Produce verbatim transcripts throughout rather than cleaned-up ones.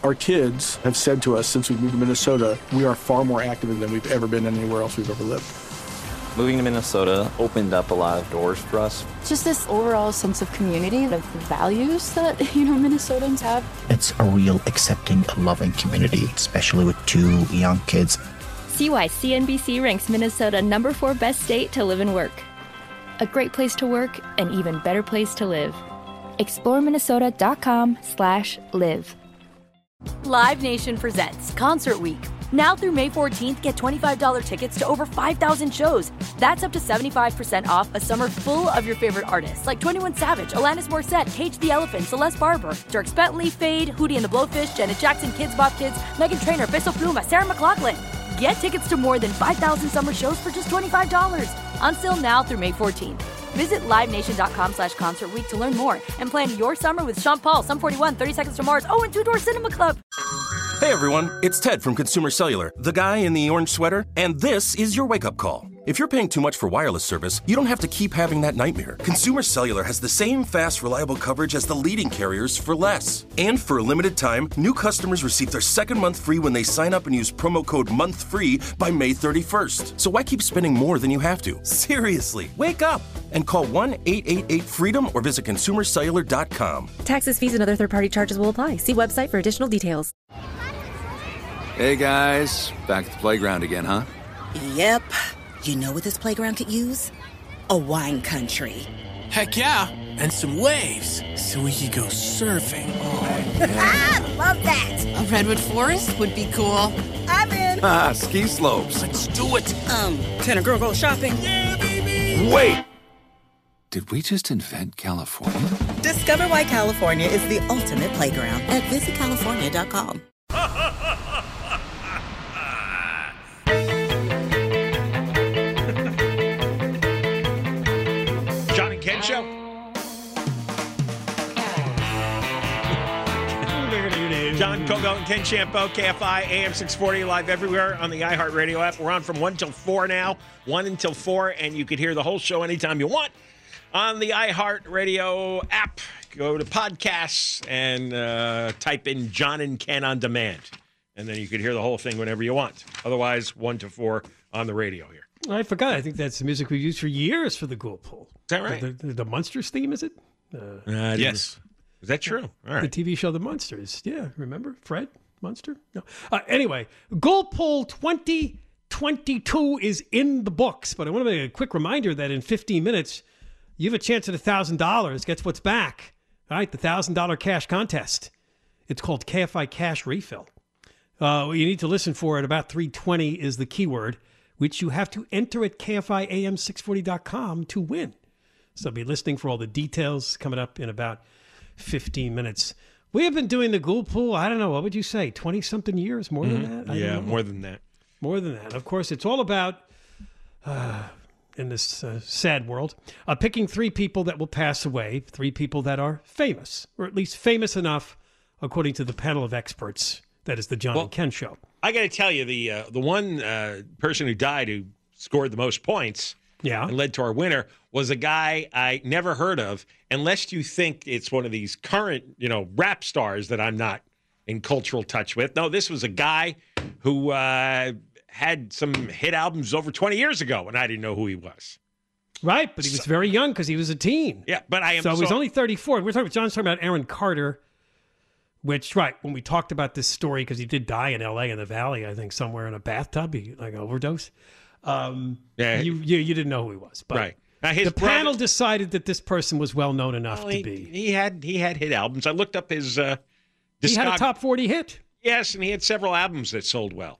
Our kids have said to us since we moved to Minnesota, we are far more active than we've ever been anywhere else we've ever lived. Moving to Minnesota opened up a lot of doors for us. Just this overall sense of community, of the values that, you know, Minnesotans have. It's a real accepting, loving community, especially with two young kids. See why C N B C ranks Minnesota number four best state to live and work. A great place to work, an even better place to live. explore minnesota dot com slash live. Live Nation presents Concert Week. Now through May fourteenth, get twenty-five dollars tickets to over five thousand shows. That's up to seventy-five percent off a summer full of your favorite artists like twenty-one Savage, Alanis Morissette, Cage the Elephant, Celeste Barber, Dierks Bentley, Fade, Hootie and the Blowfish, Janet Jackson, Kids Bop Kids, Meghan Trainor, Bissell Pluma, Sarah McLachlan. Get tickets to more than five thousand summer shows for just twenty-five dollars. On sale now through May fourteenth. Visit livenation.com slash concert week to learn more and plan your summer with Sean Paul, Sum forty-one, thirty Seconds to Mars, oh, and Two Door Cinema Club. Hey everyone, it's Ted from Consumer Cellular, the guy in the orange sweater, and this is your wake-up call. If you're paying too much for wireless service, you don't have to keep having that nightmare. Consumer Cellular has the same fast, reliable coverage as the leading carriers for less. And for a limited time, new customers receive their second month free when they sign up and use promo code MONTHFREE by May thirty-first. So why keep spending more than you have to? Seriously, wake up and call one eight eight eight FREEDOM or visit consumer cellular dot com. Taxes, fees, and other third-party charges will apply. See website for additional details. Hey guys, back at the playground again, huh? Yep. You know what this playground could use? A wine country. Heck yeah, and some waves so we could go surfing. Oh, yeah. Ah, love that. A redwood forest would be cool. I'm in. Ah, ski slopes. Let's do it. Um, can a girl go shopping? Yeah, baby. Wait. Did we just invent California? Discover why California is the ultimate playground at visit california dot com. John and Ken Show. John Kogo and Ken Champo, K F I, A M six forty, live everywhere on the iHeartRadio app. We're on from one till four now, one until four, and you can hear the whole show anytime you want on the iHeartRadio app. Go to podcasts and uh, type in John and Ken on demand, and then you can hear the whole thing whenever you want. Otherwise, one to four on the radio here. I forgot. I think that's the music we've used for years for the Ghoul Pool. Is that right? The, the, the Monsters theme, is it? Uh, uh, yes. Is that true? All right. The T V show The Monsters. Yeah, remember? Fred Munster? No. Uh, anyway, Ghoul Pool twenty twenty-two is in the books, but I want to make a quick reminder that in fifteen minutes, you have a chance at one thousand dollars. Guess what's back? All right, the one thousand dollars cash contest. It's called K F I Cash Refill. Uh, what you need to listen for at about three twenty is the keyword, which you have to enter at K F I A M six forty dot com to win. So be listening for all the details coming up in about fifteen minutes. We have been doing the Ghoul Pool, I don't know, what would you say, twenty-something years? More mm-hmm. than that? I yeah, more than that. More than that. Of course, it's all about, uh, in this uh, sad world, uh, picking three people that will pass away, three people that are famous, or at least famous enough, according to the panel of experts. That is the John well, and Ken Show. I got to tell you, the uh, the one uh, person who died who scored the most points yeah. and led to our winner was a guy I never heard of, unless you think it's one of these current, you know, rap stars that I'm not in cultural touch with. No, this was a guy who uh, had some hit albums over twenty years ago, and I didn't know who he was. Right, but he was so, very young because he was a teen. Yeah, but I am. So, so he was only thirty-four. We're talking. John's talking about Aaron Carter. Which, right, when we talked about this story, because he did die in L A in the Valley, I think, somewhere in a bathtub, he, like an overdose. Um, yeah, you, you you didn't know who he was. But right. Now his the brother, panel decided that this person was well known enough well, to he, be. He had he had hit albums. I looked up his uh, He had a top forty hit. Yes, and he had several albums that sold well.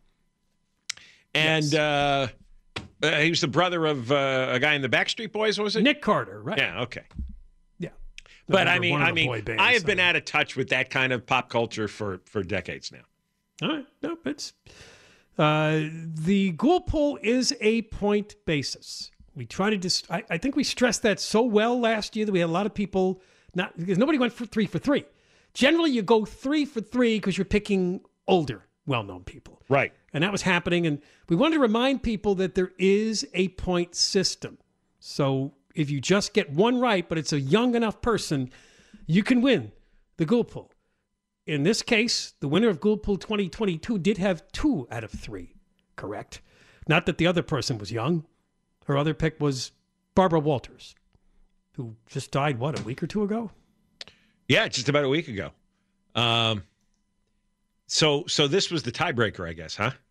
And yes. uh, uh, he was the brother of uh, a guy in the Backstreet Boys, was it? Nick Carter, right. Yeah, okay. Yeah. But I mean, I mean, bands, I have so. been out of touch with that kind of pop culture for, for decades now. All right, no, it's uh, the Ghoul Pool is a point basis. We try to dis- I, I think we stressed that so well last year that we had a lot of people not because nobody went for three for three. Generally, you go three for three because you're picking older, well-known people, right? And that was happening. And we wanted to remind people that there is a point system. So if you just get one right, but it's a young enough person, you can win the Ghoul Pool. in this case, the winner of Gould Pool twenty twenty-two did have two out of three correct. Not that the other person was young. Her other pick was Barbara Walters, who just died, what, a week or two ago? Yeah, just about a week ago. Um, so so this was the tiebreaker, I guess, huh?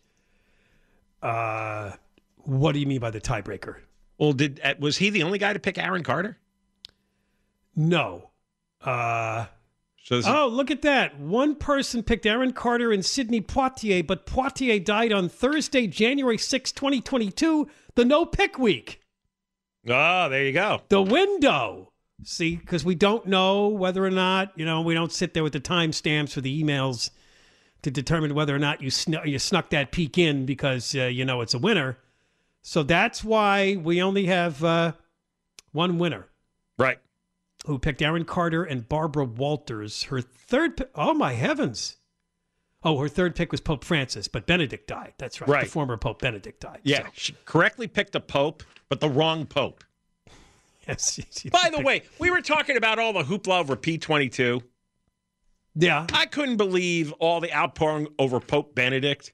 Uh, what do you mean by the tiebreaker? Well, did was he the only guy to pick Aaron Carter? No. Uh, so oh, look at that. One person picked Aaron Carter and Sidney Poitier, but Poitier died on Thursday, January sixth, twenty twenty-two, the no-pick week. Oh, there you go. The window. See, because we don't know whether or not, you know, we don't sit there with the timestamps for the emails to determine whether or not you, snu- you snuck that peek in because, uh, you know, it's a winner. So that's why we only have uh, one winner. Right. Who picked Aaron Carter and Barbara Walters. Her third pick, oh my heavens. Oh, her third pick was Pope Francis, but Benedict died. That's right. Right. The former Pope Benedict died. Yeah, so. She correctly picked a pope, but the wrong pope. Yes. She, she By the picked... way, we were talking about all the hoopla over P twenty-two. Yeah. I couldn't believe all the outpouring over Pope Benedict.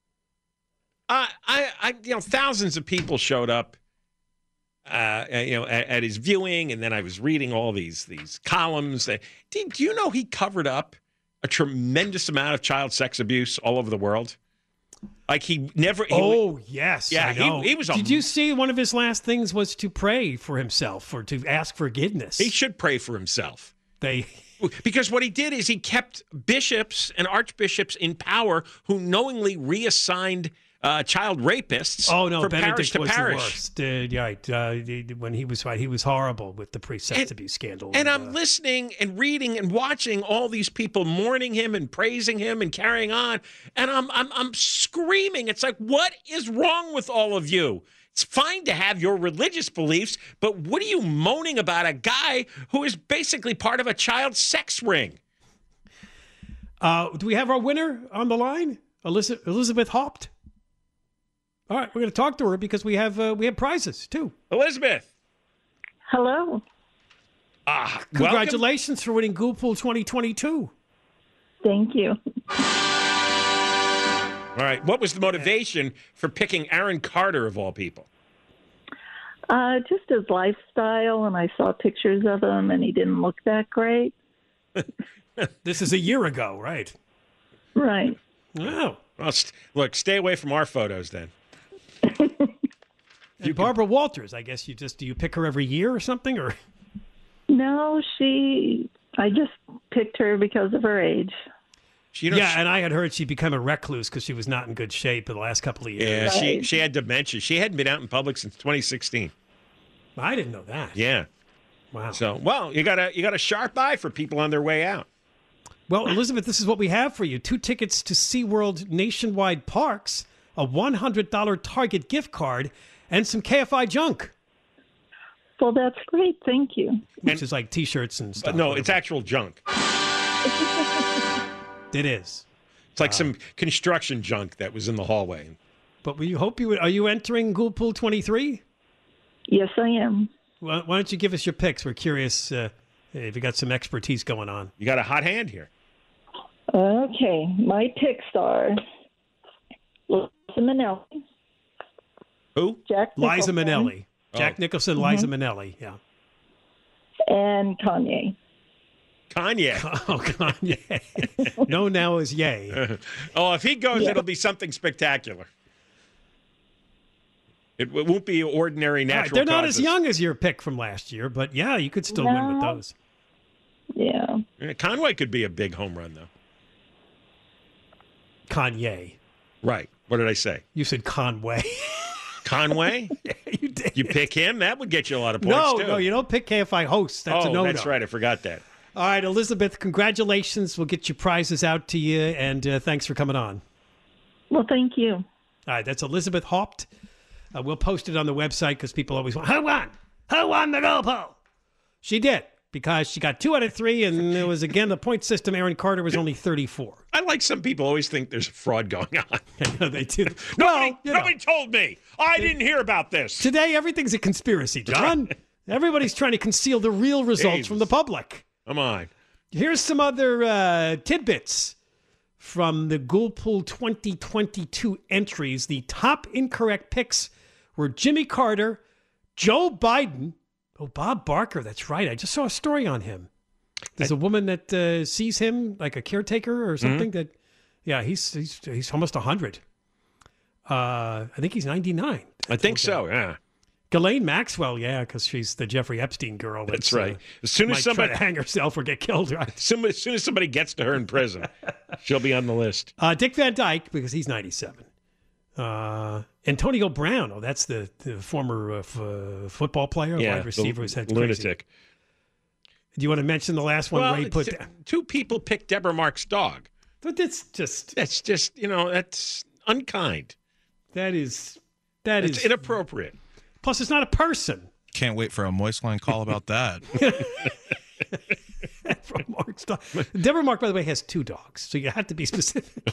I, I, I you know, thousands of people showed up. Uh, you know, at, at his viewing, and then I was reading all these these columns. That, do, do you know he covered up a tremendous amount of child sex abuse all over the world? Like he never. He, oh yes, yeah. I know. He, he was. A, Did you see one of his last things was to pray for himself or to ask forgiveness? He should pray for himself. They. Because what he did is he kept bishops and archbishops in power who knowingly reassigned Uh, child rapists. Oh no, for Benedict parish to was parish. the worst. Uh, right, uh, he- when he was right, he was horrible with the pre-sex And- abuse scandal. And I'm uh, listening and reading and watching all these people mourning him and praising him and carrying on, and I'm I'm I'm screaming. It's like, what is wrong with all of you? It's fine to have your religious beliefs, but what are you moaning about a guy who is basically part of a child sex ring? Uh, do we have our winner on the line, Elizabeth, Elizabeth Haupt? All right, we're going to talk to her because we have uh, we have prizes too. Elizabeth. Hello. Ah, congratulations for winning Gould Pool twenty twenty-two. Thank you. All right, what was the motivation for picking Aaron Carter of all people? Uh, just his lifestyle, and I saw pictures of him, and he didn't look that great. This is a year ago, right? Right. Oh. Well, st- look, stay away from our photos then. And Barbara Walters, I guess you just do you pick her every year or something, or? No, she. I just picked her because of her age. She, you know, yeah, she- and I had heard she'd become a recluse because she was not in good shape in the last couple of years. Yeah, she she had dementia. She hadn't been out in public since twenty sixteen. I didn't know that. Yeah. Wow. So, well, you got a you got a sharp eye for people on their way out. Well, Elizabeth, this is what we have for you. Two tickets to SeaWorld Nationwide Parks, a one hundred dollars Target gift card, and some K F I junk. Well, that's great. Thank you. Which And- is like T-shirts and stuff. But no, whatever. it's actual junk. It is. It's like some construction junk that was in the hallway. But we hope you would. Are you entering Gould Pool twenty-three? Yes, I am. Well, why don't you give us your picks? We're curious uh, if you got some expertise going on. You got a hot hand here. Okay, my picks are Liza Minnelli. Who? Jack Liza Nicholson, Minnelli. Jack Oh. Nicholson, Liza Mhm. Minnelli. Yeah. and Kanye. Kanye. Oh, Kanye. No, now is yay. Oh, if he goes, Yeah. it'll be something spectacular. It, it won't be ordinary All right, natural they're not as causes. young as your pick from last year, but yeah, you could still win with No. those. Yeah. Yeah, Conway could be a big home run, though. Kanye. Right. What did I say? You said Conway. Conway? Yeah, you did. You pick him? That would get you a lot of points, No, too. no, you don't pick K F I hosts. That's oh, a no-no. that's right. I forgot that. All right, Elizabeth, congratulations. We'll get your prizes out to you, and uh, thanks for coming on. Well, thank you. All right, that's Elizabeth Haupt. Uh, we'll post it on the website because people always want, who won? Who won the Gold Poll? She did, because she got two out of three, and it was, again, the point system. Aaron Carter was only thirty-four. I like some people always think there's a fraud going on. I know they do. Nobody, Well, you know, nobody told me. I didn't hear about this. today, everything's a conspiracy, John. Everybody's trying to conceal the real results Jesus. from the public. Come on. Here's some other uh, tidbits from the Ghoulpool twenty twenty-two entries. The top incorrect picks were Jimmy Carter, Joe Biden. Oh, Bob Barker. That's right. I just saw a story on him. There's a woman that uh, sees him like a caretaker or something. Mm-hmm. That, yeah, he's he's he's almost a hundred. Uh, I think he's ninety-nine. I think so. Yeah. Ghislaine Maxwell, yeah, because she's the Jeffrey Epstein girl. That's right. Uh, as soon as somebody try to hang herself or get killed, right? As soon as, soon as somebody gets to her in prison, she'll be on the list. Uh, Dick Van Dyke, because he's ninety-seven. Uh, Antonio Brown, oh, that's the, the former uh, f- uh, football player, yeah, wide receiver who's had lunatic. Do you want to mention the last one? Well, Ray put two people picked Deborah Mark's dog. But that's just that's just you know that's unkind. That is that it's is inappropriate. Plus, it's not a person. Can't wait for a Moist Line call about that. From Mark's dog. Deborah Mark, by the way, has two dogs, so you have to be specific.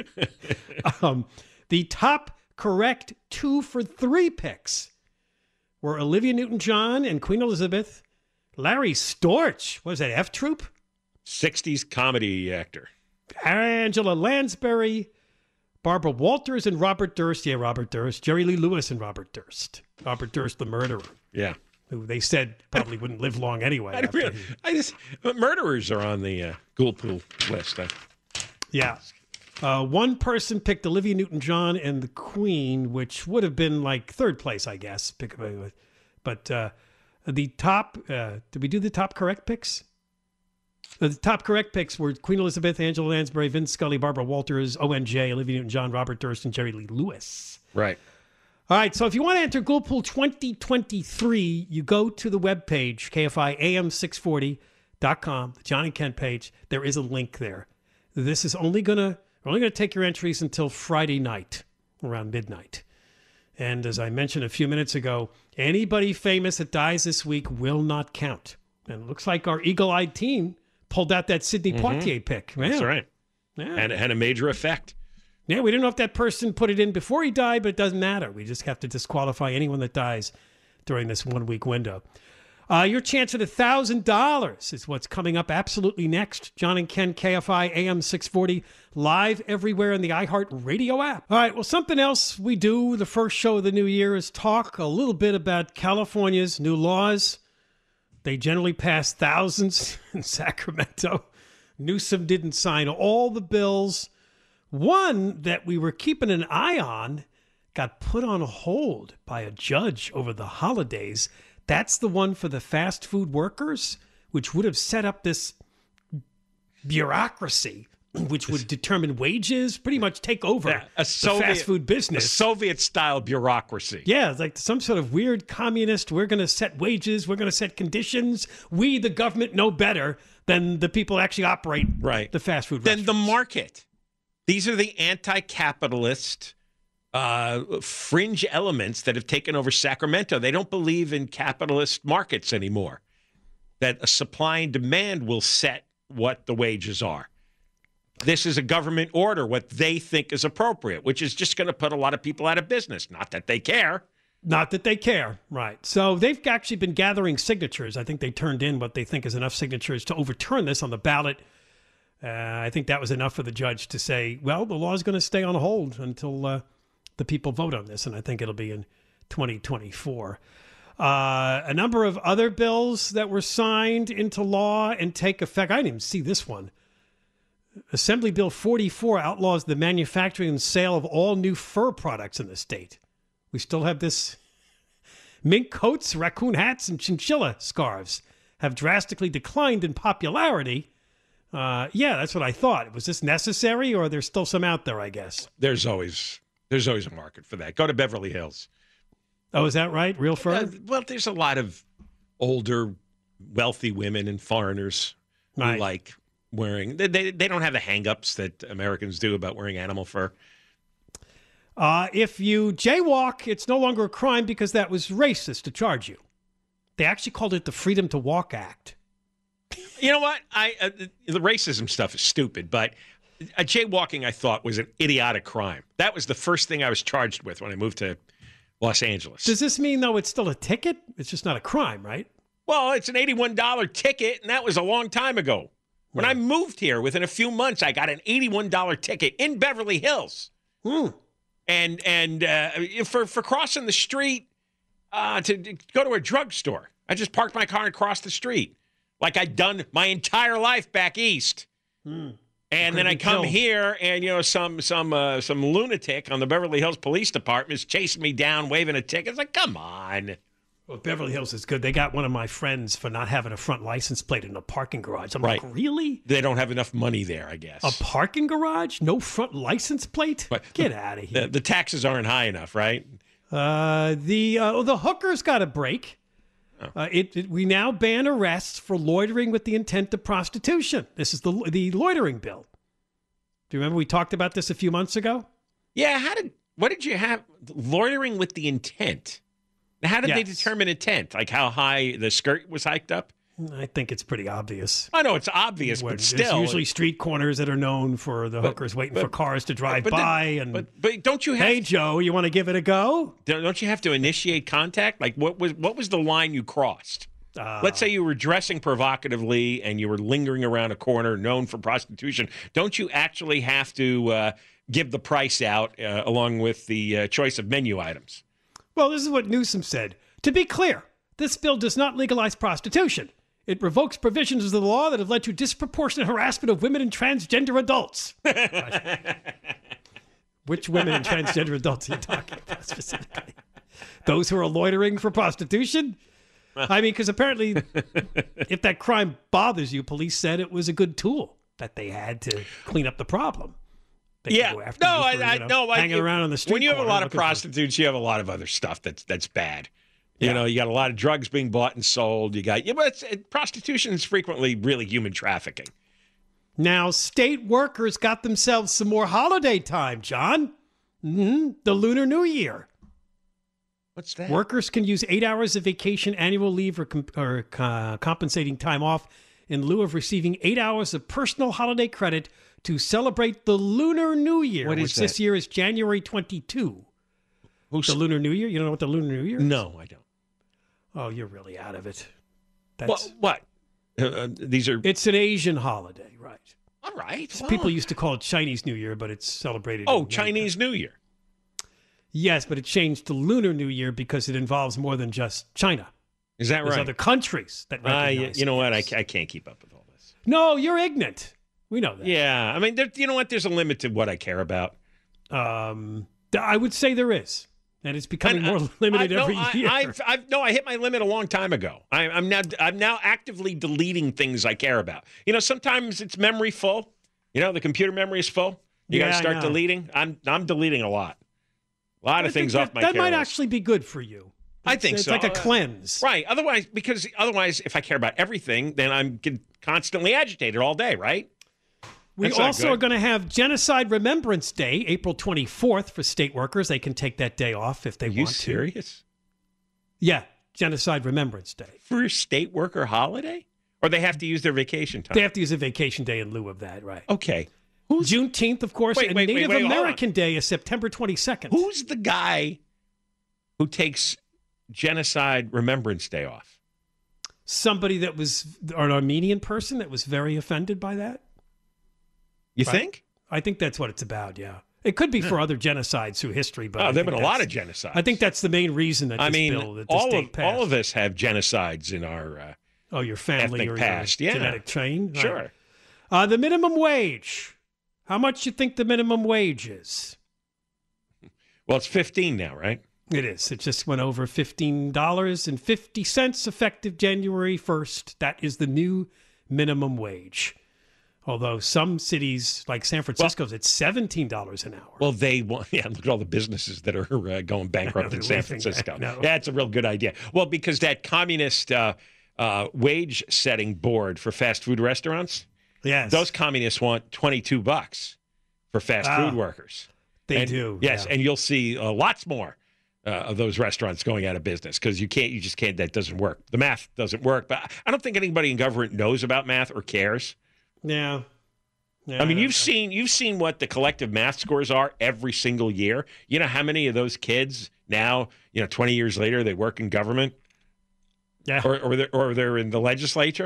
um, the top correct two for three picks were Olivia Newton-John and Queen Elizabeth. Larry Storch, what is that, F Troop? sixties comedy actor. Angela Lansbury, Barbara Walters and Robert Durst. Yeah, Robert Durst. Jerry Lee Lewis and Robert Durst. Robert Durst, the murderer. Yeah. Who they said probably wouldn't live long anyway. I, really, he... I just murderers are on the uh, Ghoulpool list. I... Yeah. Uh, one person picked Olivia Newton-John and the Queen, which would have been like third place, I guess. But uh, the top, uh, did we do the top correct picks? The top correct picks were Queen Elizabeth, Angela Lansbury, Vince Scully, Barbara Walters, O N J, Olivia Newton-John, Robert Durst, and Jerry Lee Lewis. Right. All right, so if you want to enter Ghoulpool twenty twenty-three, you go to the webpage, K F I A M six forty dot com, the John and Ken page. There is a link there. This is only going to, we're only going to take your entries until Friday night, around midnight. And as I mentioned a few minutes ago, anybody famous that dies this week will not count. And it looks like our eagle-eyed team pulled out that Sidney mm-hmm. Poitier pick. Man. That's right. Yeah. And it had a major effect. Yeah, we don't know if that person put it in before he died, but it doesn't matter. We just have to disqualify anyone that dies during this one-week window. Uh, your chance at one thousand dollars is what's coming up absolutely next. John and Ken, K F I, A M six forty, live everywhere in the iHeart Radio app. All right, well, something else we do the first show of the new year is talk a little bit about California's new laws. They generally pass thousands in Sacramento. Newsom didn't sign all the bills. One that we were keeping an eye on got put on hold by a judge over the holidays. That's the one for the fast food workers, which would have set up this bureaucracy, which would determine wages, pretty much take over yeah, a Soviet, the fast food business. A Soviet-style bureaucracy. Yeah, it's like some sort of weird communist, we're going to set wages, we're going to set conditions. We, the government, know better than the people who actually operate right. the fast food Then restaurants. the market. These are the anti-capitalist uh, fringe elements that have taken over Sacramento. They don't believe in capitalist markets anymore, that a supply and demand will set what the wages are. This is a government order, what they think is appropriate, which is just going to put a lot of people out of business. Not that they care. Not that they care, right. So they've actually been gathering signatures. I think they turned in what they think is enough signatures to overturn this on the ballot. Uh, I think that was enough for the judge to say, well, the law is going to stay on hold until uh, the people vote on this, and I think it'll be in twenty twenty-four. Uh, a number of other bills that were signed into law and take effect. I didn't even see this one. Assembly Bill forty-four outlaws the manufacturing and sale of all new fur products in the state. We still have this. Mink coats, raccoon hats, and chinchilla scarves have drastically declined in popularity. Uh, yeah, that's what I thought. Was this necessary, or there's still some out there, I guess? There's always there's always a market for that. Go to Beverly Hills. Oh, is that right? Real fur? Uh, well, there's a lot of older, wealthy women and foreigners right. who like wearing. They, they they don't have the hang-ups that Americans do about wearing animal fur. Uh, if you jaywalk, it's no longer a crime because that was racist to charge you. They actually called it the Freedom to Walk Act. You know what? I uh, the racism stuff is stupid, but a jaywalking I thought was an idiotic crime. That was the first thing I was charged with when I moved to Los Angeles. Does this mean, though, it's still a ticket? It's just not a crime, right? Well, it's an eighty-one dollars ticket, and that was a long time ago. When I moved here, within a few months, I got an eighty-one dollars ticket in Beverly Hills. Hmm. And and uh, for, for crossing the street uh, to, to go to a drugstore. I just parked my car and crossed the street like I'd done my entire life back east. Hmm. And then I come here, and you know, some some uh, some lunatic on the Beverly Hills Police Department is chasing me down, waving a ticket. It's like, come on. Well, Beverly Hills is good. They got one of my friends for not having a front license plate in a parking garage. I'm Right. like, really? They don't have enough money there, I guess. A parking garage? No front license plate? But Get out of here. The, the taxes aren't high enough, right? Uh, the uh, the hookers got a break. Uh, it, it we now ban arrests for loitering with the intent of prostitution. This is the the loitering bill. Do you remember we talked about this a few months ago? Yeah. How did what did you have loitering with the intent? Now, how did they Yes. determine intent? Like how high the skirt was hiked up? I think it's pretty obvious. I know it's obvious, When but there's still, usually street corners that are known for the hookers waiting but- for cars to drive but then- by. and but but don't you have? hey, Joe, you want to give it a go? Don't you have to initiate contact? Like what was what was the line you crossed? Uh, Let's say you were dressing provocatively and you were lingering around a corner known for prostitution. Don't you actually have to uh, give the price out uh, along with the uh, choice of menu items? Well, this is what Newsom said. To be clear, this bill does not legalize prostitution. It revokes provisions of the law that have led to disproportionate harassment of women and transgender adults. Which women and transgender adults are you talking about specifically? Those who are loitering for prostitution? I mean, because apparently, if that crime bothers you, police said it was a good tool that they had to clean up the problem. They Yeah, could go after no, you I, for, I you know, no, I, hanging around on the street. When you have a corner lot of looking for- prostitutes, you have a lot of other stuff that's that's bad. You Yeah. know, you got a lot of drugs being bought and sold. You got, yeah, but it's, it, prostitution is frequently really human trafficking. Now, state workers got themselves some more holiday time, John. hmm The Lunar New Year. What's that? Workers can use eight hours of vacation, annual leave, or, com- or uh, compensating time off in lieu of receiving eight hours of personal holiday credit to celebrate the Lunar New Year, What is which this that? year is January twenty-second. Who's The Lunar New Year? You don't know what the Lunar New Year is? No, I don't. Oh, you're really out of it. Well, That's, what? Uh, uh, these are it's an Asian holiday, right? all right. So well. people used to call it Chinese New Year, but it's celebrated. Oh, in Chinese New Year. Yes, but it changed to Lunar New Year because it involves more than just China. Is that There's right? other countries that Uh, recognize you know it, what? I, yes. ca- I can't keep up with all this. No, you're ignorant. We know that. Yeah, I mean, there, you know what? There's a limit to what I care about. Um, th- I would say there is, and it's becoming And, more uh, limited I, no, every I, year. I've, I've, no, I hit my limit a long time ago. I, I'm now, I'm now actively deleting things I care about. You know, sometimes it's memory full. You know, the computer memory is full. You got Yeah, to I start know. deleting. I'm, I'm deleting a lot. A lot I of think things that, off my That care might list. actually be good for you. I It's- think it's so. like a Uh, cleanse. Right. Otherwise, because otherwise, if I care about everything, then I'm get- constantly agitated all day, right? We That's not also good. are going to have Genocide Remembrance Day, April twenty-fourth, for state workers. They can take that day off if they Are you want to. serious? Yeah, Genocide Remembrance Day. For a state worker holiday? Or they have to use their vacation time? They have to use a vacation day in lieu of that, right? Okay. Juneteenth, of course, Wait, and wait, wait, Native wait, hold on. American Day is September twenty-second. Who's the guy who takes Genocide Remembrance Day off? Somebody that was an Armenian person that was very offended by that. You Right? think? I think that's what it's about, yeah. It could be for other genocides through history, but Oh, I there have been think a lot of that's- genocides. I think that's the main reason that this I mean, bill, that the all state of passed. all of us have genocides in our uh, Oh, your family ethnic or past. your Yeah. genetic chain? Right. Sure. Uh, the minimum wage. How much you think the minimum wage is? Well, it's fifteen now, right? It is. It just went over fifteen dollars and fifty cents effective January first. That is the new minimum wage. Although some cities like San Francisco's, it's seventeen dollars an hour. Well, they want, yeah, look at all the businesses that are uh, going bankrupt in San leaving. Francisco. I know. Yeah, it's a real good idea. Well, because that communist uh, uh, wage setting board for fast food restaurants, Yes. those communists want twenty-two bucks for fast Ah, food workers. they And- do, Yes, yeah. and you'll see uh, lots more uh, of those restaurants going out of business because you can't, you just can't, that doesn't work. The math doesn't work. But I don't think anybody in government knows about math or cares. Yeah. Yeah, I mean, don't you've know. seen you've seen what the collective math scores are every single year. You know how many of those kids now, you know, twenty years later, they work in government, Yeah. or or they're, or they're in the legislature.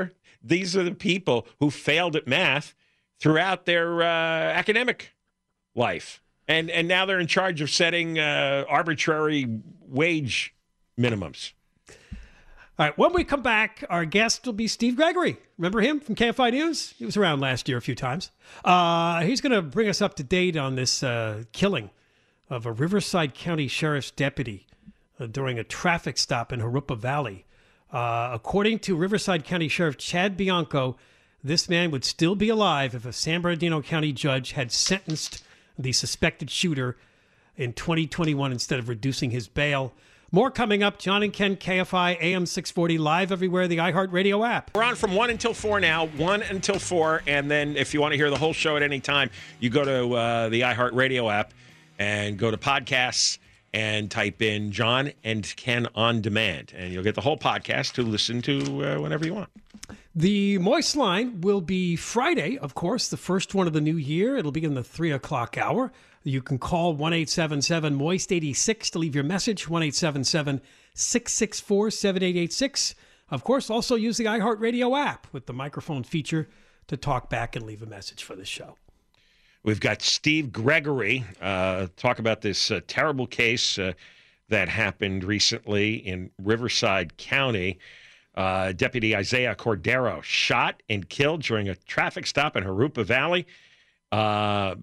These are the people who failed at math throughout their uh, academic life. And and now they're in charge of setting uh, arbitrary wage minimums. All right, when we come back, our guest will be Steve Gregory. Remember him from K F I News? He was around last year a few times. Uh, he's going to bring us up to date on this uh, killing of a Riverside County Sheriff's deputy uh, during a traffic stop in Harupa Valley. Uh, according to Riverside County Sheriff Chad Bianco, this man would still be alive if a San Bernardino County judge had sentenced the suspected shooter in twenty twenty-one instead of reducing his bail. More coming up. John and Ken, K F I, A M six forty, live everywhere, the iHeartRadio app. We're on from one until four now, one until four. And then if you want to hear the whole show at any time, you go to uh, the iHeartRadio app and go to podcasts and type in John and Ken on demand. And you'll get the whole podcast to listen to uh, whenever you want. The Moist Line will be Friday, of course, the first one of the new year. It'll be in the three o'clock hour. You can call one eight seven seven moist eighty-six to leave your message, one eight seven seven, six six four, seven eight eight six. Of course, also use the iHeartRadio app with the microphone feature to talk back and leave a message for the show. We've got Steve Gregory uh, talk about this uh, terrible case uh, that happened recently in Riverside County. Uh, Deputy Isaiah Cordero shot and killed during a traffic stop in Harupa Valley. Uh,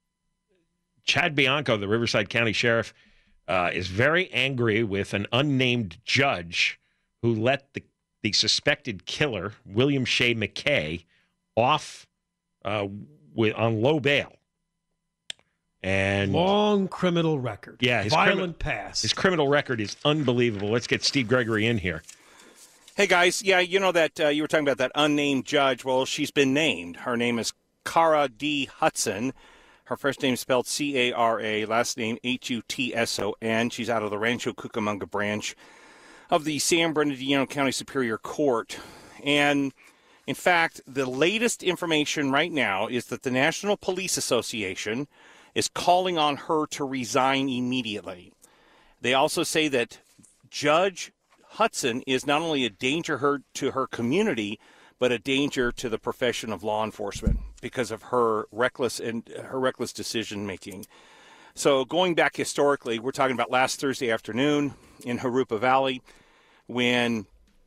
Chad Bianco, the Riverside County Sheriff, uh, is very angry with an unnamed judge who let the, the suspected killer, William Shea McKay, off uh, with on low bail. And long criminal record. Yeah, his violent crimi- past. His criminal record is unbelievable. Let's get Steve Gregory in here. Hey, guys. Yeah, you know that uh, you were talking about that unnamed judge. Well, she's been named. Her name is Cara D. Hudson. Her first name is spelled C A R A, last name H U T S O N. She's out of the Rancho Cucamonga branch of the San Bernardino County Superior Court. And, in fact, the latest information right now is that the National Police Association is calling on her to resign immediately. They also say that Judge Hudson is not only a danger her, to her community, but a danger to the profession of law enforcement because of her reckless and her reckless decision making. So going back historically, we're talking about last Thursday afternoon in Harupa Valley when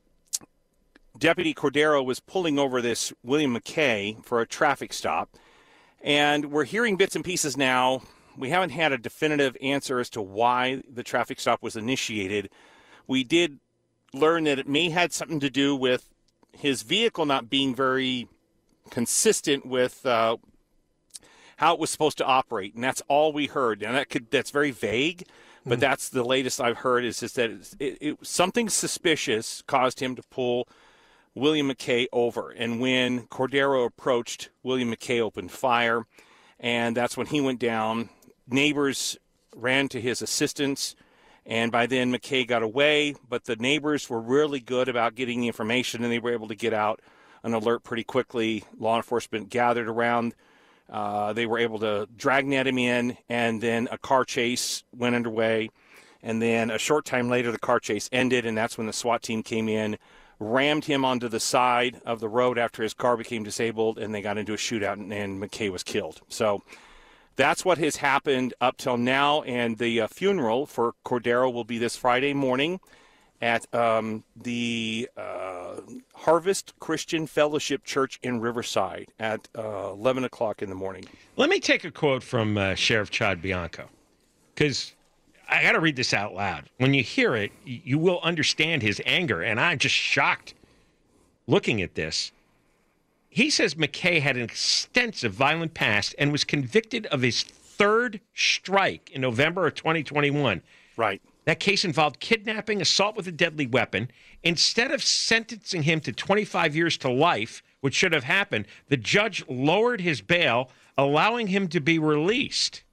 Deputy Cordero was pulling over this William McKay for a traffic stop. And we're hearing bits and pieces now. We haven't had a definitive answer as to why the traffic stop was initiated. We did learn that it may had something to do with his vehicle not being very consistent with uh, how it was supposed to operate, and that's all we heard. And that could that's very vague, but mm. that's the latest I've heard is just that it, it, it, something suspicious caused him to pull William McKay over. And when Cordero approached, William McKay opened fire, and that's when he went down. Neighbors ran to his assistance. And by then, McKay got away, but the neighbors were really good about getting the information, and they were able to get out an alert pretty quickly. Law enforcement gathered around. Uh, they were able to dragnet him in, and then a car chase went underway. And then a short time later, the car chase ended, and that's when the SWAT team came in, rammed him onto the side of the road after his car became disabled, and they got into a shootout, and, and McKay was killed. So that's what has happened up till now, and the uh, funeral for Cordero will be this Friday morning at um, the uh, Harvest Christian Fellowship Church in Riverside at uh, eleven o'clock in the morning. Let me take a quote from uh, Sheriff Chad Bianco, because I got to read this out loud. When you hear it, you will understand his anger, and I'm just shocked looking at this. He says McKay had an extensive violent past and was convicted of his third strike in November of twenty twenty-one. Right. That case involved kidnapping, assault with a deadly weapon. Instead of sentencing him to twenty-five years to life, which should have happened, the judge lowered his bail, allowing him to be released.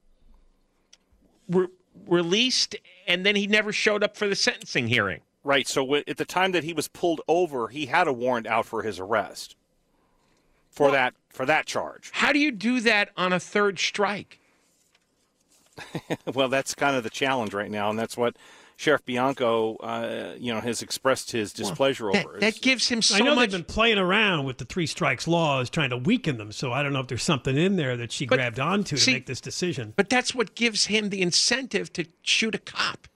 Re- released, and then he never showed up for the sentencing hearing. Right. So at the time that he was pulled over, he had a warrant out for his arrest. For well, that for that charge. How do you do that on a third strike? Well, that's kind of the challenge right now, and that's what Sheriff Bianco, uh, you know, has expressed his displeasure that, over. That gives him so I know much. they've been playing around with the three strikes laws, trying to weaken them. So I don't know if there's something in there that she But, grabbed onto see, to make this decision. But that's what gives him the incentive to shoot a cop.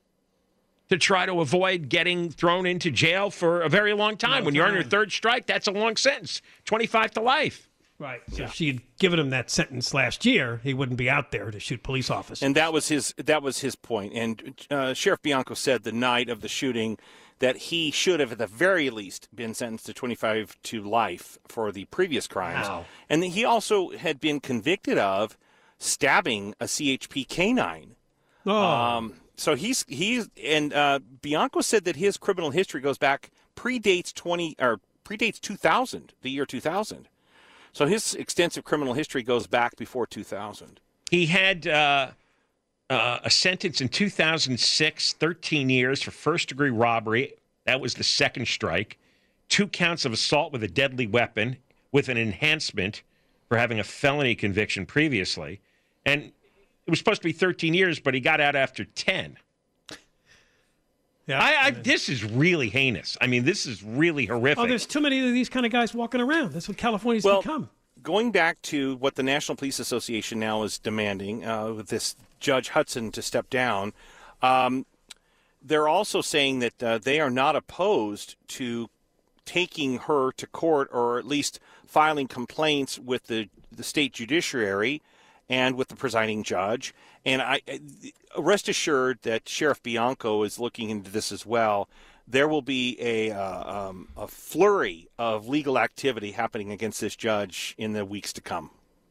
To try to avoid getting thrown into jail for a very long time. No when you're on your time. third strike, that's a long sentence. twenty-five to life. Right. So Yeah. if she had given him that sentence last year, he wouldn't be out there to shoot police officers. And that was his that was his point. And uh, Sheriff Bianco said the night of the shooting that he should have, at the very least, been sentenced to twenty-five to life for the previous crimes. Wow. And he also had been convicted of stabbing a C H P canine. Oh. Um, so he's he's and uh, Bianco said that his criminal history goes back predates twenty or predates two thousand, the year two thousand. So his extensive criminal history goes back before two thousand. He had uh, uh, a sentence in two thousand six, thirteen years for first-degree robbery. That was the second strike. Two counts of assault with a deadly weapon with an enhancement for having a felony conviction previously. And it was supposed to be thirteen years, but he got out after ten. Yeah, I, I, this is really heinous. I mean, this is really horrific. Oh, there's too many of these kind of guys walking around. That's what California's Well, become. Going back to what the National Police Association now is demanding, uh, with this Judge Hudson to step down, um, they're also saying that uh, they are not opposed to taking her to court, or at least filing complaints with the, the state judiciary and with the presiding judge. And I rest assured that Sheriff Bianco is looking into this as well. There will be a uh, um, a flurry of legal activity happening against this judge in the weeks to come.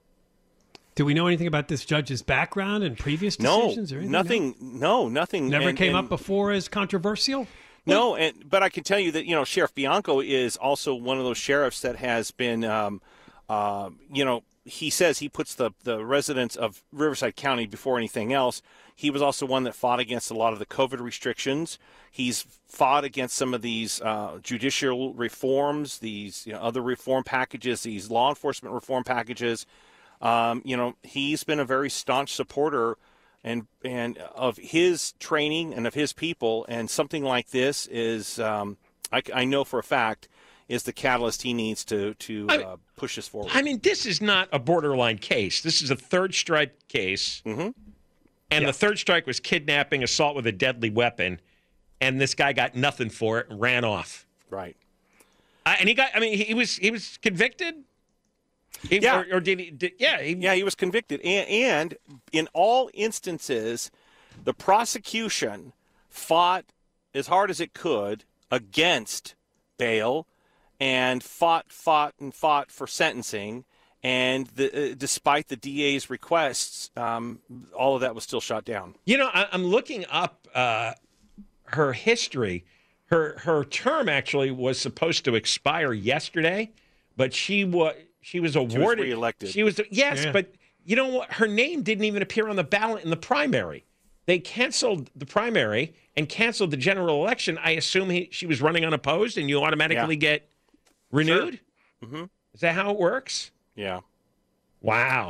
Do we know anything about this judge's background and previous No, decisions? or anything? nothing. No, nothing. Never and, came and, up before as controversial? No, and but I can tell you that, you know, Sheriff Bianco is also one of those sheriffs that has been, um, uh, you know, he says he puts the, the residents of Riverside County before anything else. He was also one that fought against a lot of the COVID restrictions. He's fought against some of these uh, judicial reforms, these you know, other reform packages, these law enforcement reform packages. Um, you know, he's been a very staunch supporter and and of his training and of his people. And something like this is, um, I, I know for a fact, is the catalyst he needs to to I, uh, push this forward. I mean, this is not a borderline case. This is a third strike case. Mm-hmm. And yeah. the third strike was kidnapping, assault with a deadly weapon. And this guy got nothing for it and ran off. Right. Uh, and he got, I mean, he was he was convicted? He, yeah. Or, or did he? Did, yeah. He, yeah, he was convicted. And, and in all instances, the prosecution fought as hard as it could against bail and fought, fought, and fought for sentencing. And the, uh, despite the D A's requests, um, all of that was still shot down. You know, I, I'm looking up uh, her history. Her her term actually was supposed to expire yesterday, but she was she was awarded. She was reelected. She was yes, Yeah. but you know what? Her name didn't even appear on the ballot in the primary. They canceled the primary and canceled the general election. I assume he, she was running unopposed, and you automatically Yeah. get renewed. Sure. Mm-hmm. Is that how it works? Yeah. Wow.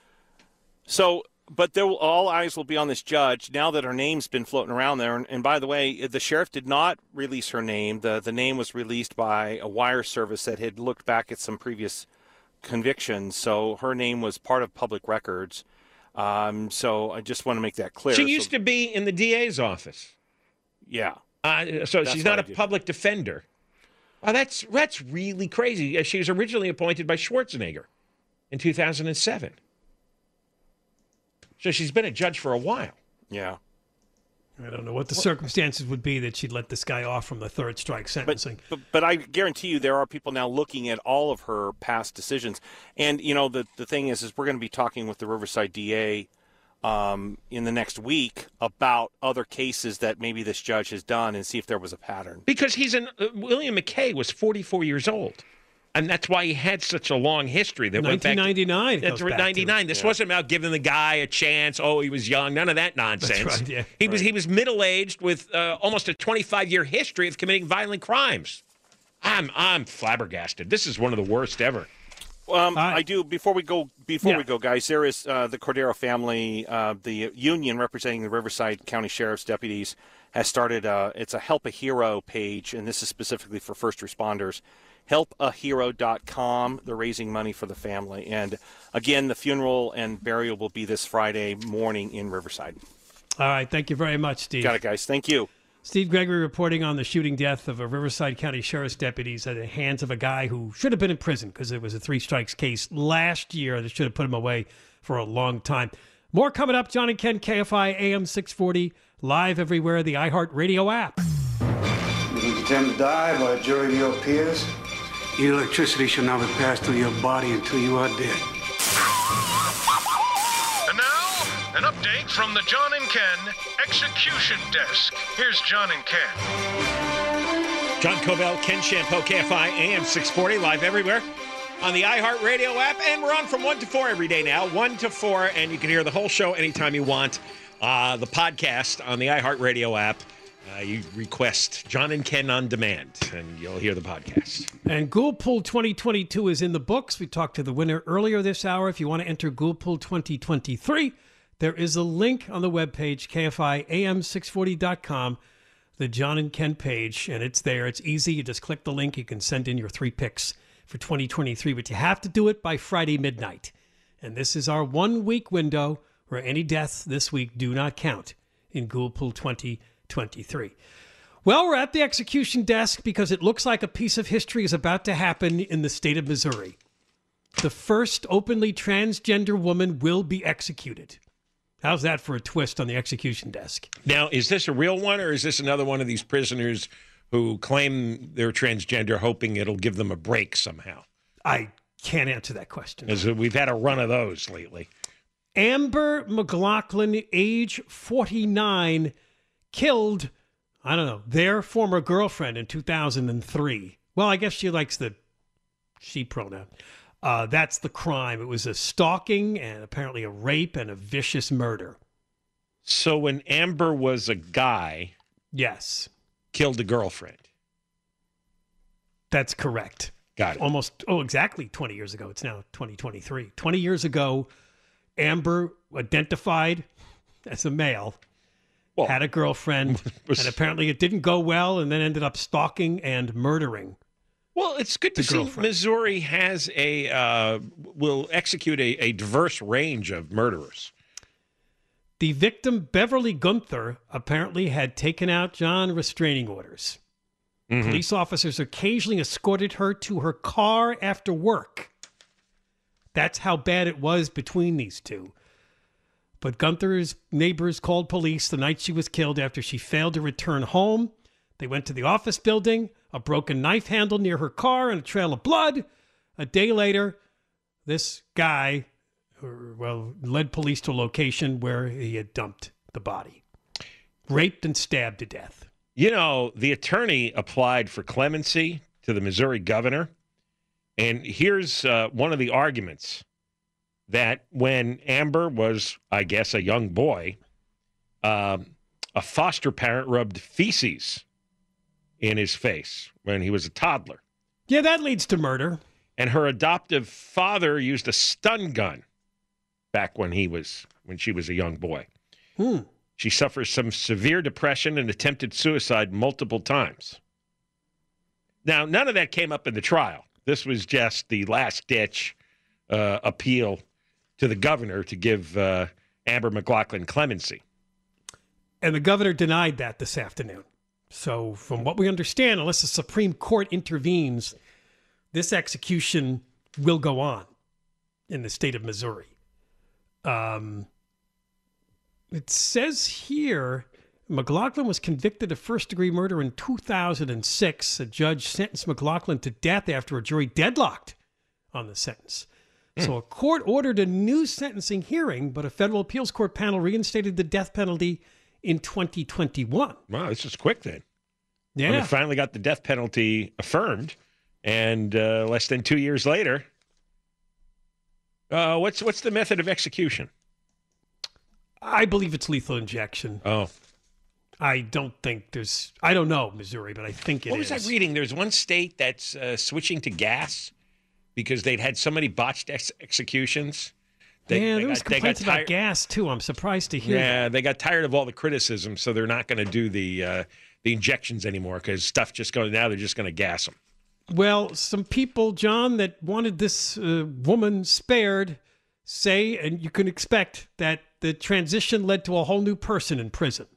So, but there will, all eyes will be on this judge now that her name's been floating around there. And, and by the way, the sheriff did not release her name. The the name was released by a wire service that had looked back at some previous convictions. So her name was part of public records. Um, so I just want to make that clear. She used so, to be in the D A's office. Yeah. Uh, so That's she's what not I a did. public defender. Oh, that's that's really crazy. Uh, She was originally appointed by Schwarzenegger in two thousand seven. So she's been a judge for a while. Yeah. I don't know what the circumstances would be that she'd let this guy off from the third strike sentencing. But, but I guarantee you there are people now looking at all of her past decisions. And, you know, the, the thing is, is we're going to be talking with the Riverside D A um, in the next week about other cases that maybe this judge has done and see if there was a pattern. Because he's an uh, William McKay was forty-four years old. And that's why he had such a long history. That went back nineteen ninety-nine. to, that's goes back ninety-nine. to. This Yeah. wasn't about giving the guy a chance. Oh, he was young. None of that nonsense. That's right, yeah. He was he was middle aged with uh, almost a twenty-five year history of committing violent crimes. I'm I'm flabbergasted. This is one of the worst ever. Um, Hi. I do. Before we go, before Yeah. we go, guys, there is uh, the Cordero family, uh, the union representing the Riverside County Sheriff's deputies, has started a, it's a Help a Hero page, and this is specifically for first responders. help a hero dot com. They're raising money for the family. And again, the funeral and burial will be this Friday morning in Riverside. All right. Thank you very much, Steve. Got it, guys. Thank you. Steve Gregory reporting on the shooting death of a Riverside County Sheriff's deputies at the hands of a guy who should have been in prison because it was a three strikes case last year that should have put him away for a long time. More coming up. John and Ken, K F I A M six forty, live everywhere, the iHeartRadio app. You condemned to die by a jury of your peers? The electricity shall not be passed through your body until you are dead. And now, an update from the John and Ken Execution Desk. Here's John and Ken. John Cobell, Ken Shampoo, K F I A M six forty, live everywhere on the iHeartRadio app. And we're on from one to four every day now, one to four, and you can hear the whole show anytime you want. Uh, the podcast on the iHeartRadio app. Uh, you request John and Ken on demand, and you'll hear the podcast. And Gould Pool twenty twenty-two is in the books. We talked to the winner earlier this hour. If you want to enter Gould Pool twenty twenty-three, there is a link on the webpage, K F I A M six forty dot com, the John and Ken page, and it's there. It's easy. You just click the link. You can send in your three picks for twenty twenty-three, but you have to do it by Friday midnight. And this is our one-week window where any deaths this week do not count in Gould Pool twenty twenty-three. Well, we're at the execution desk because it looks like a piece of history is about to happen in the state of Missouri. The first openly transgender woman will be executed. How's that for a twist on the execution desk? Now, is this a real one, or is this another one of these prisoners who claim they're transgender, hoping it'll give them a break somehow? I can't answer that question. As we've had a run of those lately. Amber McLaughlin, age forty-nine, killed, I don't know, their former girlfriend in two thousand three. Well, I guess she likes the she pronoun. Uh, that's the crime. It was a stalking and apparently a rape and a vicious murder. So when Amber was a guy, yes, killed a girlfriend. That's correct. Got it. Almost, oh, exactly twenty years ago. It's now twenty twenty-three. twenty years ago, Amber, identified as a male, well, had a girlfriend, was, and apparently it didn't go well, and then ended up stalking and murdering. Well, it's good to see girlfriend. Missouri has a uh, will execute a, a diverse range of murderers. The victim, Beverly Gunther, apparently had taken out John restraining orders. Mm-hmm. Police officers occasionally escorted her to her car after work. That's how bad it was between these two. But Gunther's neighbors called police the night she was killed after she failed to return home. They went to the office building, a broken knife handle near her car, and a trail of blood. A day later, this guy, well, led police to a location where he had dumped the body. Raped and stabbed to death. You know, the attorney applied for clemency to the Missouri governor. And here's uh, one of the arguments, that when Amber was, I guess, a young boy, uh, a foster parent rubbed feces in his face when he was a toddler. Yeah, that leads to murder. And her adoptive father used a stun gun back when he was when she was a young boy. Hmm. She suffers some severe depression and attempted suicide multiple times. Now, none of that came up in the trial. This was just the last-ditch uh, appeal to the governor to give uh, Amber McLaughlin clemency. And the governor denied that this afternoon. So from what we understand, unless the Supreme Court intervenes, this execution will go on in the state of Missouri. Um, it says here, McLaughlin was convicted of first-degree murder in two thousand six. A judge sentenced McLaughlin to death after a jury deadlocked on the sentence. Mm. So a court ordered a new sentencing hearing, but a federal appeals court panel reinstated the death penalty in twenty twenty-one. Wow, this is quick then. Yeah. When they finally got the death penalty affirmed, and uh, less than two years later, uh, what's what's the method of execution? I believe it's lethal injection. Oh. I don't think there's, I don't know, Missouri, but I think it is. What was I reading? There's one state that's uh, switching to gas because they'd had so many botched ex- executions They, yeah, they there was got, they got complaints about tired. gas too. I'm surprised to hear. Yeah, that. they got tired of all the criticism, so they're not going to do the uh, the injections anymore because stuff just goes. Now they're just going to gas them. Well, some people, John, that wanted this uh, woman spared say, and you can expect that the transition led to a whole new person in prison.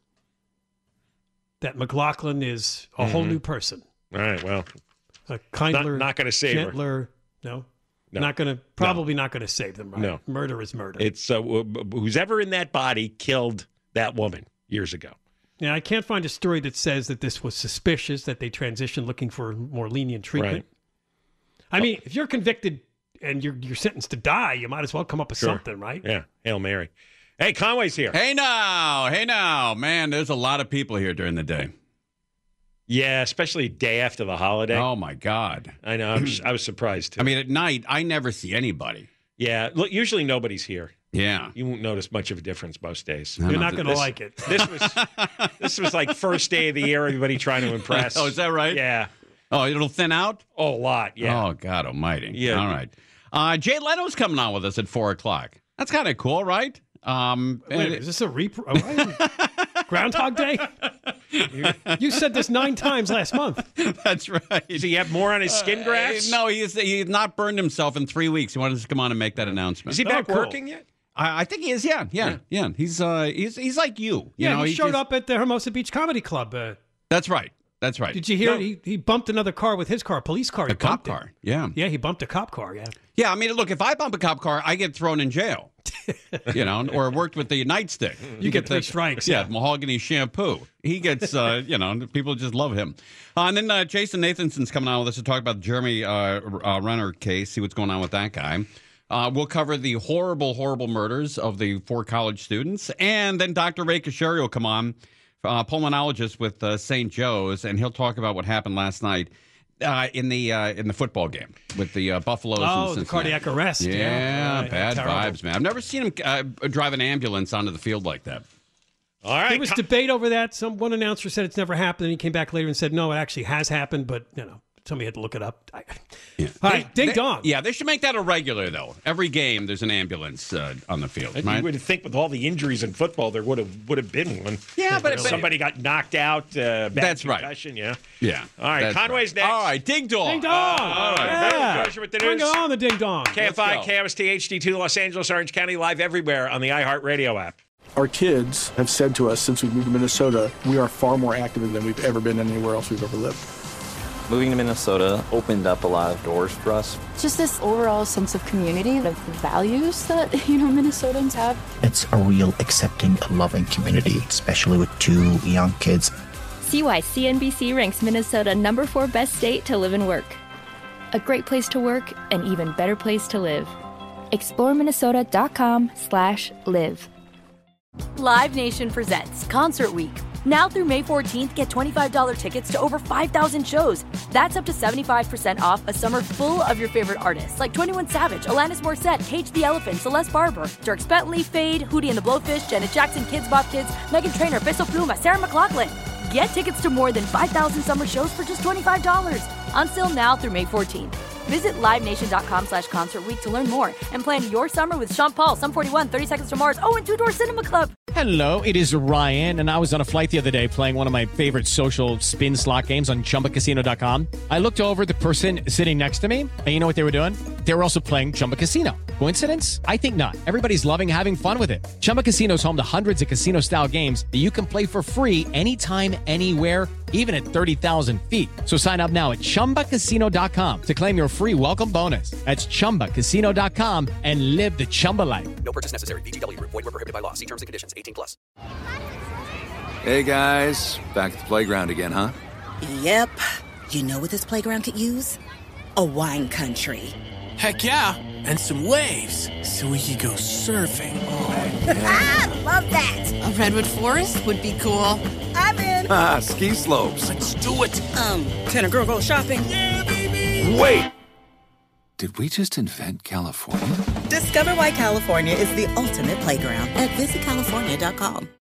That McLaughlin is a mm-hmm. whole new person. All right, well, a kindler, not, not going to save gentler, her. No. No. Not going to, probably no. not going to save them, right? No. Murder is murder. It's uh, who's ever in that body killed that woman years ago. Yeah, I can't find a story that says that this was suspicious, that they transitioned looking for more lenient treatment. Right. I oh. mean, if you're convicted and you're you're sentenced to die, you might as well come up with sure. something, right? Yeah, Hail Mary. Hey, Conway's here. Hey now, hey now. Man, there's a lot of people here during the day. Yeah, especially day after the holiday. Oh, my God. I know. I'm, I was surprised, too. I mean, at night, I never see anybody. Yeah. Look, usually nobody's here. Yeah. You won't notice much of a difference most days. You're not going to like it. This was this was like first day of the year, everybody trying to impress. Oh, is that right? Yeah. Oh, it'll thin out? Oh, a lot, yeah. Oh, God almighty. Yeah. All right. Uh, Jay Leno's coming on with us at four o'clock. That's kind of cool, right? Um, Wait a minute, is this a repro? Oh, Groundhog Day? You, you said this nine times last month. That's right. Does he have more on his skin grafts? Uh, no, he's he's not burned himself in three weeks. He wanted us to come on and make that announcement. Is he back oh, cool. working yet? I, I think he is. Yeah, yeah, yeah. yeah. He's uh, he's he's like you. you yeah, know, he, he showed just... up at the Hermosa Beach Comedy Club. Uh, That's right. That's right. Did you hear? No. He he bumped another car with his car, a police car. A cop car. It. Yeah. Yeah, he bumped a cop car. Yeah. Yeah. I mean, look, if I bump a cop car, I get thrown in jail. You know, or worked with the nightstick. You, you get, get three the, strikes. Yeah, yeah, mahogany shampoo. He gets, uh, you know, people just love him. Uh, and then uh, Jason Nathanson's coming on with us to talk about the Jeremy uh, uh, Renner case, see what's going on with that guy. Uh, we'll cover the horrible, horrible murders of the four college students. And then Doctor Ray Kashari will come on, uh, pulmonologist with uh, Saint Joe's, and he'll talk about what happened last night. Uh, in the uh, in the football game with the uh, Buffaloes. Oh, and the cardiac arrest. Yeah, yeah. bad Terrible. vibes, man. I've never seen him uh, drive an ambulance onto the field like that. All right. There was debate over that. Some one announcer said it's never happened, and he came back later and said, no, it actually has happened, but, you know, somebody had to look it up. I, yeah. All right, they, ding dong. Yeah, they should make that a regular, though. Every game, there's an ambulance uh, on the field. And right? you would think with all the injuries in football, there would have would have been one. Yeah, but, but somebody got knocked out. Uh, bad that's concussion, right. Yeah. Yeah. All right, Conway's right. next. All right, ding dong. Ding dong. Uh, all right, yeah. Roger with the news. Bring it on, the ding dong. K F I, K O S T, H D two, Los Angeles, Orange County, live everywhere on the iHeartRadio app. Our kids have said to us since we moved to Minnesota, we are far more active than we've ever been anywhere else we've ever lived. Moving to Minnesota opened up a lot of doors for us. Just this overall sense of community, of values that, you know, Minnesotans have. It's a real accepting, loving community, especially with two young kids. See why C N B C ranks Minnesota number four best state to live and work. A great place to work, an even better place to live. explore minnesota dot com slash live. Live Nation presents Concert Week. Now through May fourteenth, get twenty-five dollars tickets to over five thousand shows. That's up to seventy-five percent off a summer full of your favorite artists like twenty-one Savage, Alanis Morissette, Cage the Elephant, Celeste Barber, Dierks Bentley, Fade, Hootie and the Blowfish, Janet Jackson, Kids Bop Kids, Meghan Trainor, Peso Pluma, Sarah McLachlan. Get tickets to more than five thousand summer shows for just twenty-five dollars. Until now through May fourteenth. Visit livenation.com slash concert week to learn more and plan your summer with Sean Paul, Sum forty-one, thirty Seconds to Mars, oh, and Two Door Cinema Club. Hello, it is Ryan, and I was on a flight the other day playing one of my favorite social spin slot games on chumba casino dot com. I looked over at the person sitting next to me, and you know what they were doing? They were also playing Chumba Casino. Coincidence? I think not. Everybody's loving having fun with it. Chumba Casino is home to hundreds of casino-style games that you can play for free anytime, anywhere, even at thirty thousand feet. So sign up now at chumba casino dot com to claim your free welcome bonus. That's chumba casino dot com and live the Chumba life. No purchase necessary. V G W. Void where prohibited by law. See terms and conditions. eighteen plus. Hey, guys. Back at the playground again, huh? Yep. You know what this playground could use? A wine country. Heck yeah. And some waves so we could go surfing. Oh, yeah. Love that. A redwood forest would be cool. I'm in. Ah, ski slopes. Let's do it. Um, can a girl go shopping? Yeah, baby. Wait. Did we just invent California? Discover why California is the ultimate playground at visit california dot com.